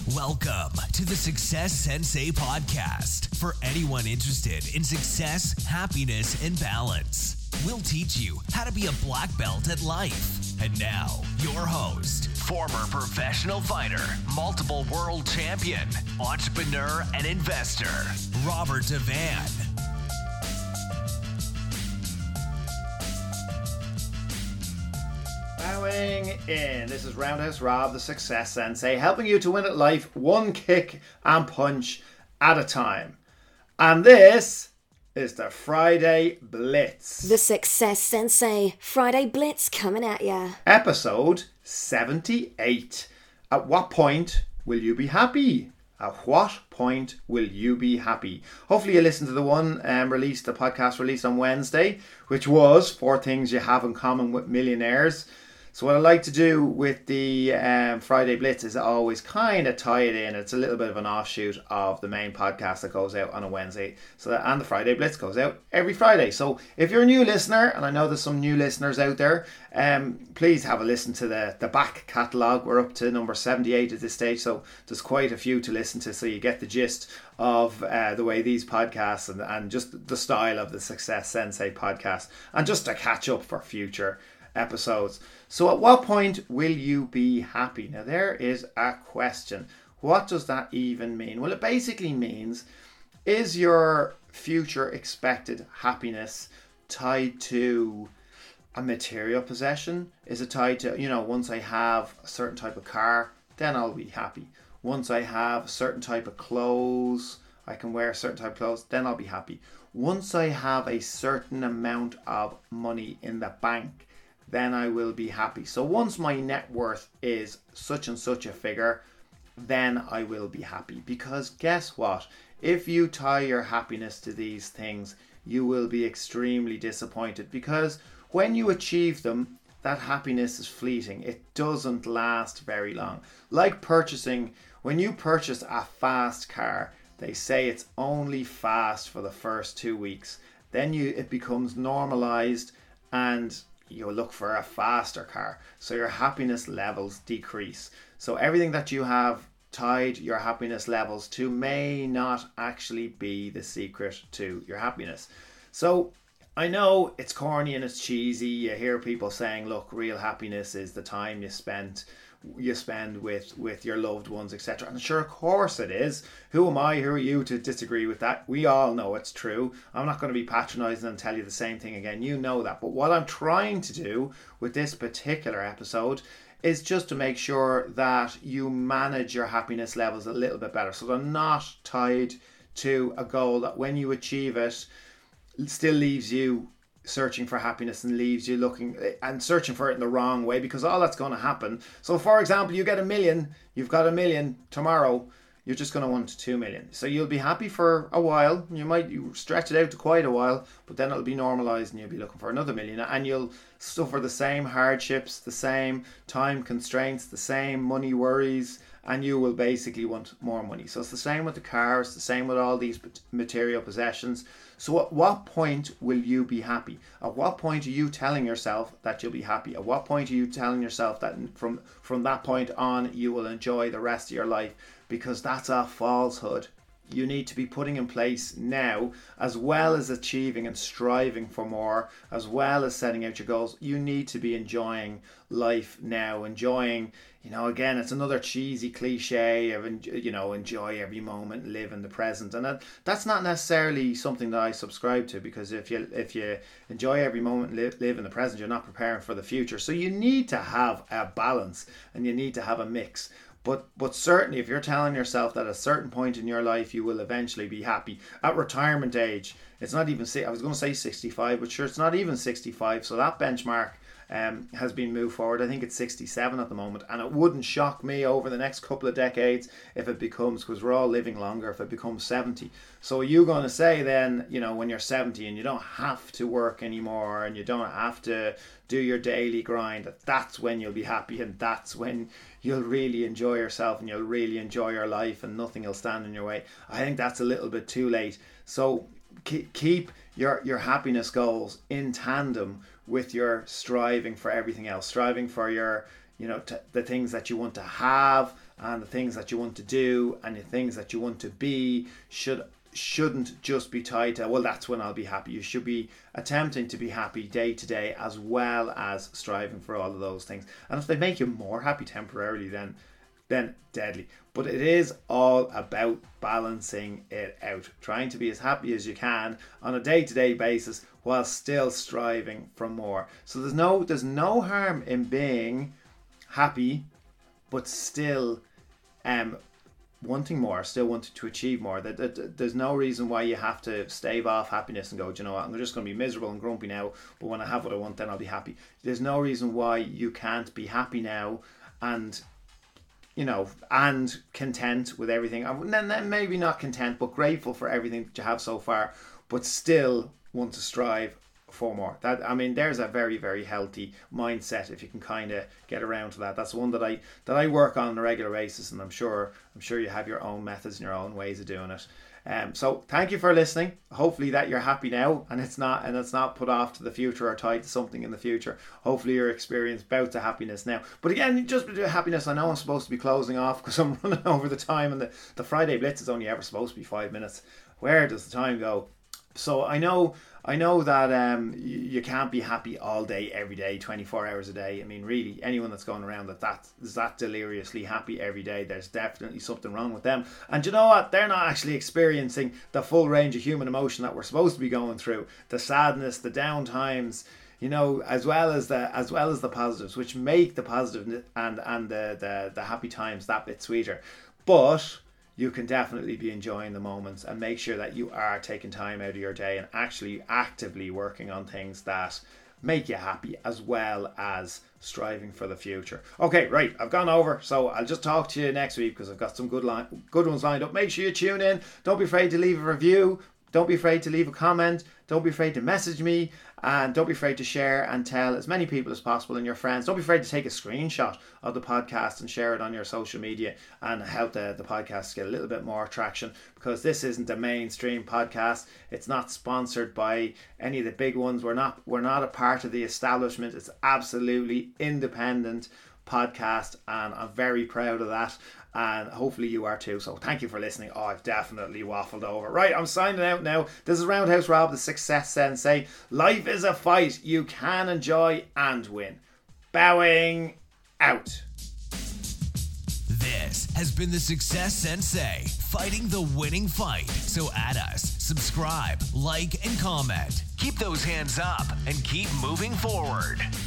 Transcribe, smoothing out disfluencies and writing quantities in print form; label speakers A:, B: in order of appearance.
A: Welcome to the Success Sensei podcast for anyone interested in success, happiness, and balance. We'll teach you how to be a black belt at life. And now, your host, former professional fighter, multiple world champion, entrepreneur, and investor, Robert Devan.
B: Bowing in. This is Roundhouse Rob, the Success Sensei, helping you to win at life one kick and punch at a time. And this is the Friday Blitz.
C: The Success Sensei Friday Blitz coming at ya.
B: Episode 78. At what point will you be happy? At what point will you be happy? Hopefully you listened to the one the podcast released on Wednesday, which was 4 things you have in common with millionaires. So what I like to do with the Friday Blitz is always kind of tie it in. It's a little bit of an offshoot of the main podcast that goes out on a Wednesday. And the Friday Blitz goes out every Friday. So if you're a new listener, and I know there's some new listeners out there, please have a listen to the back catalogue. We're up to number 78 at this stage, so there's quite a few to listen to, so you get the gist of the way these podcasts and just the style of the Success Sensei podcast, and just to catch up for future episodes. So at what point will you be happy? Now there is a question. What does that even mean? Well, it basically means, is your future expected happiness tied to a material possession? Is it tied to, once I have a certain type of car, then I'll be happy. Once I have a certain type of clothes, I can wear a certain type of clothes, then I'll be happy. Once I have a certain amount of money in the bank, then I will be happy. So once my net worth is such and such a figure, then I will be happy. Because guess what? If you tie your happiness to these things, you will be extremely disappointed, because when you achieve them, that happiness is fleeting. It doesn't last very long. Like purchasing, when you purchase a fast car, they say it's only fast for the first 2 weeks. Then it becomes normalized and you look for a faster car. So your happiness levels decrease. So everything that you have tied your happiness levels to may not actually be the secret to your happiness. So I know it's corny and it's cheesy. You hear people saying, look, real happiness is the time you spend with your loved ones, etc. And sure, of course it is. Who am I, who are you to disagree with that? We all know it's true. I'm not going to be patronizing and tell you the same thing again. You know that. But what I'm trying to do with this particular episode is just to make sure that you manage your happiness levels a little bit better, so they're not tied to a goal that when you achieve it still leaves you searching for happiness and leaves you looking and searching for it in the wrong way, because all that's going to happen. So for example, you get $1 million, you've got $1 million tomorrow, you're just going to want 2 million. So you'll be happy for a while. You stretch it out to quite a while, but then it'll be normalized and you'll be looking for another $1 million, and you'll suffer the same hardships, the same time constraints, the same money worries, and you will basically want more money. So it's the same with the cars, the same with all these material possessions. So at what point will you be happy? At what point are you telling yourself that you'll be happy? At what point are you telling yourself that from that point on you will enjoy the rest of your life? Because that's a falsehood. You need to be putting in place now, as well as achieving and striving for more, as well as setting out your goals. You need to be enjoying life now, enjoying, again, it's another cheesy cliche of, enjoy every moment, live in the present. And that's not necessarily something that I subscribe to, because if you enjoy every moment, live in the present, you're not preparing for the future. So you need to have a balance and you need to have a mix. But certainly, if you're telling yourself that at a certain point in your life you will eventually be happy, at retirement age, it's not even, I was going to say 65, but sure, it's not even 65. So that benchmark has been moved forward. I think it's 67 at the moment, and it wouldn't shock me over the next couple of decades if it becomes, because we're all living longer, if it becomes 70. So are you going to say then, when you're 70 and you don't have to work anymore and you don't have to do your daily grind, that's when you'll be happy, and that's when you'll really enjoy yourself and you'll really enjoy your life and nothing will stand in your way? I think that's a little bit too late. So keep your happiness goals in tandem with your striving for everything else, striving for your the things that you want to have, and the things that you want to do and the things that you want to be shouldn't just be tied to, well, that's when I'll be happy. You should be attempting to be happy day to day, as well as striving for all of those things. And if they make you more happy temporarily, then deadly. But it is all about balancing it out, trying to be as happy as you can on a day-to-day basis while still striving for more. So there's no harm in being happy but still wanting more, still wanting to achieve more. There's no reason why you have to stave off happiness and go, do you know what, I'm just going to be miserable and grumpy now, but when I have what I want, then I'll be happy. There's no reason why you can't be happy now and content with everything. And then maybe not content, but grateful for everything that you have so far, but still want to strive for more. There's a very, very healthy mindset if you can kind of get around to that. That's one that I work on a regular basis, and I'm sure you have your own methods and your own ways of doing it. So thank you for listening. Hopefully that you're happy now, and it's not put off to the future or tied to something in the future. Hopefully your experience bouts of happiness now. But again, just with happiness, I know I'm supposed to be closing off because I'm running over the time, and the Friday Blitz is only ever supposed to be 5 minutes. Where does the time go? So I know that you can't be happy all day, every day, 24 hours a day. I mean, really, anyone that's going around that deliriously happy every day, there's definitely something wrong with them. And you know what? They're not actually experiencing the full range of human emotion that we're supposed to be going through. The sadness, the down times, as well as the positives, which make the positive and the happy times that bit sweeter. But you can definitely be enjoying the moments, and make sure that you are taking time out of your day and actually actively working on things that make you happy, as well as striving for the future. Okay, right, I've gone over, so I'll just talk to you next week because I've got some good ones lined up. Make sure you tune in. Don't be afraid to leave a review. Don't be afraid to leave a comment. Don't be afraid to message me. And don't be afraid to share and tell as many people as possible and your friends. Don't be afraid to take a screenshot of the podcast and share it on your social media and help the podcast get a little bit more traction, because this isn't a mainstream podcast. It's not sponsored by any of the big ones. We're not a part of the establishment. It's absolutely independent podcast, and I'm very proud of that, and hopefully you are too. So thank you for listening. I've definitely waffled over. Right, I'm signing out now. This is Roundhouse Rob, the Success Sensei. Life is a fight you can enjoy and win. Bowing out.
A: This has been the Success Sensei, fighting the winning fight. So add us, subscribe, like, and comment. Keep those hands up and keep moving forward.